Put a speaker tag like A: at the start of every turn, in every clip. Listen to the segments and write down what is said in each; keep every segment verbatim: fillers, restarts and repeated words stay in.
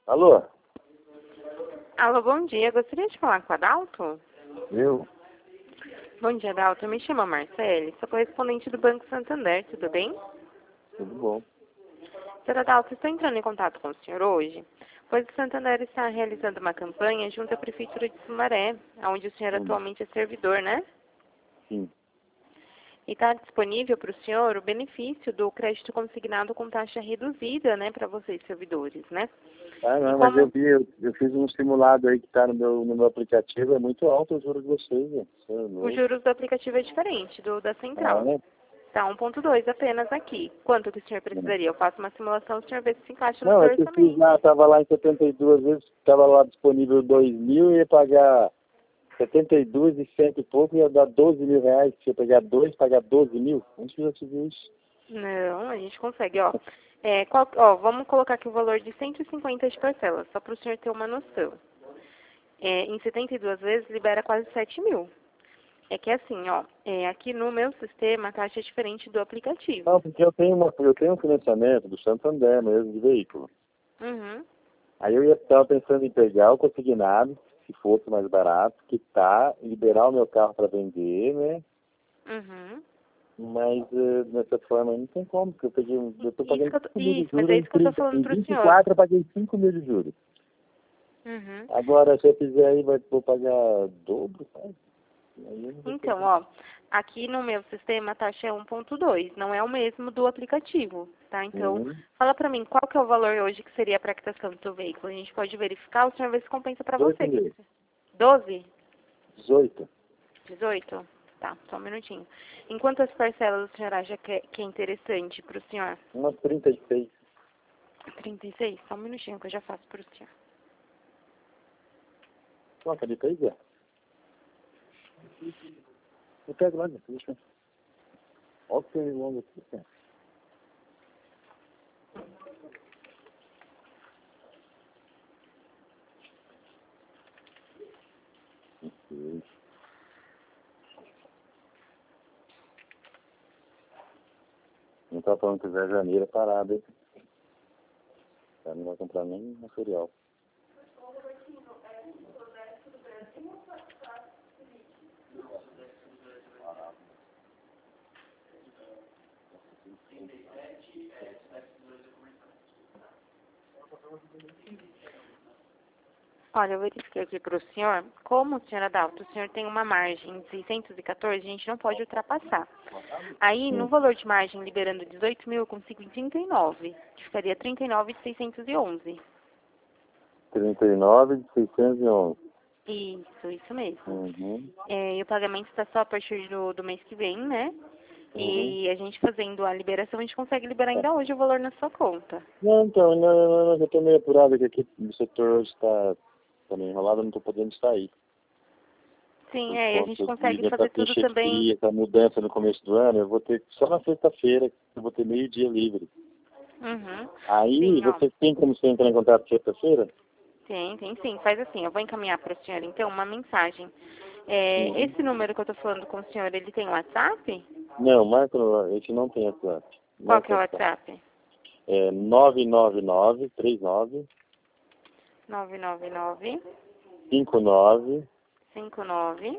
A: Alô?
B: Alô, bom dia. Gostaria de falar com a Adalto?
A: Eu?
B: Bom dia, Adalto. Me chamo Marcele, sou correspondente do Banco Santander, tudo bem?
A: Tudo bom.
B: Senhora Adalto, estou entrando em contato com o senhor hoje, pois o Santander está realizando uma campanha junto à Prefeitura de Sumaré, onde o senhor
A: Hum,
B: atualmente é servidor, né?
A: sim.
B: E está disponível para o senhor o benefício do crédito consignado com taxa reduzida, né, para vocês servidores, né?
A: Ah,
B: E
A: não, mas eu
B: como
A: vi, eu, eu fiz um simulado aí que está no meu, no meu aplicativo, é muito alto o juro de vocês, né? Você é
B: os
A: louco.
B: juros do aplicativo é diferente do da
A: Ah,
B: central.
A: né?
B: Tá, um ponto dois apenas aqui. Quanto que o senhor
A: Não,
B: precisaria? Eu faço uma simulação, o senhor vê se se encaixa no
A: Não,
B: seu
A: é que eu fiz
B: orçamento.
A: lá, estava lá em setenta e duas vezes, estava lá disponível dois mil e ia pagar setenta e dois e cento e pouco, ia dar doze mil reais. Se eu pegar dois, pagar doze mil. Onde que já te viu isso?
B: Não, a gente consegue, ó. É, qual- ó, vamos colocar aqui o valor de cento e cinquenta de parcelas, só para o senhor ter uma noção. É, em setenta e duas vezes libera quase sete mil. É que assim, ó, é, aqui no meu sistema a taxa é diferente do aplicativo.
A: Não, porque eu tenho, uma, eu tenho um financiamento do Santander mesmo, de veículo.
B: Uhum,
A: Aí eu estava pensando em pegar o consignado, se fosse mais barato, quitar, liberar o meu carro para vender, né?
B: uhum.
A: Mas eh, dessa forma não tem como, porque eu peguei, um- eu estou
B: Isso,
A: pagando
B: que eu tô-
A: cinco mil de
B: isso, mas é
A: juros, em,
B: isso que eu tô
A: trinta,
B: falando
A: em
B: pro
A: vinte e
B: senhor.
A: quatro eu paguei cinco mil de juros.
B: Uhum.
A: Agora, se eu fizer aí, vai, vou pagar dobro, sabe? Aí eu não vou
B: Então,
A: poder.
B: ó, aqui no meu sistema a taxa é um ponto dois, não é o mesmo do aplicativo, tá? Então,
A: Uhum.
B: fala pra mim, qual que é o valor hoje que seria para a quitação do seu veículo? A gente pode verificar, o senhor vê se compensa pra
A: dezoito
B: você. Que
A: mil.
B: que- doze?
A: dezoito.
B: dezoito? Tá, só um minutinho. Em quantas parcelas o senhor acha que é, que é interessante pro senhor?
A: Umas trinta e seis.
B: trinta e seis? Só um minutinho que eu já faço pro senhor.
A: Não, cadê três? É. Eu pego lá, deixa. Olha o que eu longo aqui, cara. Ok. Não tá falando que Zé Janeiro é parado, hein? O cara não vai comprar nem material.
B: Olha, eu verifiquei aqui para o senhor, como o senhor Adalto, o senhor tem uma margem de seiscentos e quatorze, a gente não pode ultrapassar. Aí, no
A: Hum.
B: valor de margem, liberando dezoito mil, eu consigo em trinta e nove, que ficaria trinta e nove de seiscentos e onze.
A: trinta e nove de seiscentos e onze.
B: Isso, isso mesmo.
A: Uhum.
B: É, e o pagamento está só a partir do, do mês que vem, né?
A: Uhum.
B: E a gente fazendo a liberação, a gente consegue liberar ainda hoje o valor na sua conta.
A: Não, então, não, não, não, eu estou meio apurado que aqui o setor hoje está tá meio enrolado, eu não estou podendo sair.
B: Sim,
A: Por
B: é, e a gente
A: conta de
B: consegue
A: essa
B: fazer tudo também.
A: chefia, essa mudança no começo do ano, eu vou ter só na sexta-feira, eu vou ter meio dia livre.
B: Uhum.
A: Aí,
B: Sim, ó.
A: você tem como você entrar em contato sexta-feira?
B: Tem, tem sim. Faz assim, eu vou encaminhar para o senhor, então, uma mensagem. É,
A: Uhum.
B: esse número que eu estou falando com o senhor, ele tem WhatsApp?
A: Não, marca, no- a gente não tem WhatsApp.
B: Qual que
A: Marca
B: é o
A: o WhatsApp.
B: WhatsApp?
A: É nove nove nove, três nove,
B: nove nove nove,
A: cinco nove,
B: cinco nove,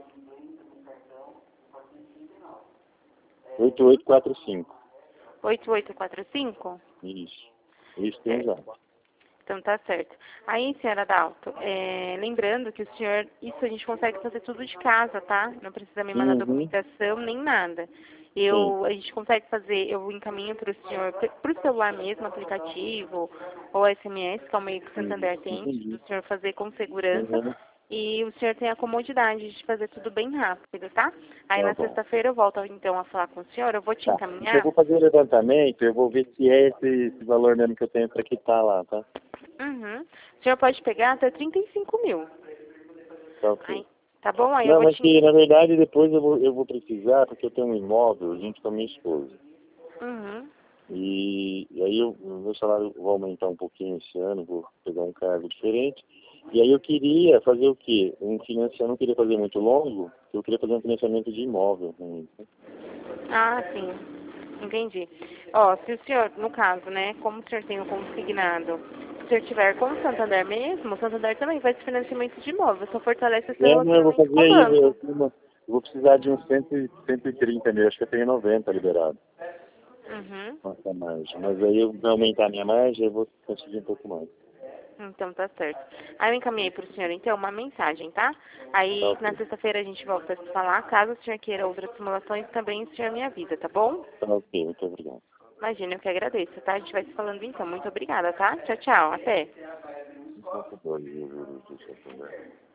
A: oito oito quatro cinco.
B: oito oito quatro cinco?
A: Isso. Isso tem
B: Certo.
A: já.
B: Então tá certo. Aí, senhora Adalto, é, lembrando que o senhor, isso a gente consegue fazer tudo de casa, tá? Não precisa me mandar
A: Uhum.
B: documentação nem nada.
A: Sim.
B: Eu, a gente consegue fazer, eu encaminho para o senhor, para o celular mesmo, aplicativo, ou S M S, que é o meio que o
A: Uhum.
B: Santander tem, do
A: Entendi.
B: senhor fazer com segurança.
A: Uhum.
B: E o senhor tem a comodidade de fazer tudo bem rápido, tá? Aí
A: Tá
B: na
A: bom.
B: sexta-feira eu volto então a falar com o senhor, eu vou te
A: Tá. Então eu
B: encaminhar.
A: vou fazer o levantamento, eu vou ver se é esse, esse valor mesmo que eu tenho para quitar lá, tá?
B: Uhum. O senhor pode pegar até trinta e cinco mil.
A: Tá ok.
B: Aí, tá bom? Aí eu
A: Não,
B: vou
A: mas
B: te
A: que
B: encaminhar.
A: na verdade depois eu vou, eu vou precisar, porque eu tenho um imóvel junto com a minha esposa.
B: Uhum.
A: E, e aí eu, o meu salário vai aumentar um pouquinho esse ano, vou pegar um cargo diferente. E aí eu queria fazer o quê? Um financiamento, eu não queria fazer muito longo, eu queria fazer um financiamento de imóvel. Hum.
B: Ah, sim. Entendi. Ó, se o senhor, no caso, né, como o senhor tem o consignado Se o senhor tiver com o Santander mesmo, o Santander também faz financiamento de imóvel, só fortalece o seu
A: É, não, eu vou
B: relacionamento com
A: fazer
B: o
A: aí, eu,
B: banco.
A: eu, eu vou precisar de uns cem, cento e trinta mil, acho que eu tenho noventa liberado.
B: Uhum.
A: Nossa margem. Mas aí eu vou aumentar a minha margem, eu vou conseguir um pouco mais.
B: Então tá certo. Aí eu encaminhei para o senhor, então, uma mensagem, tá?
A: Tá
B: Aí na
A: ok.
B: sexta-feira a gente volta a se falar. Caso o senhor queira outras simulações, também o senhor me avisa, tá bom?
A: Tá ok, muito obrigado.
B: Imagina, eu que agradeço, tá? A gente vai se falando então. Muito obrigada, tá? Tchau, tchau. Até.
A: Não, tá bom, eu vou- eu vou- eu vou-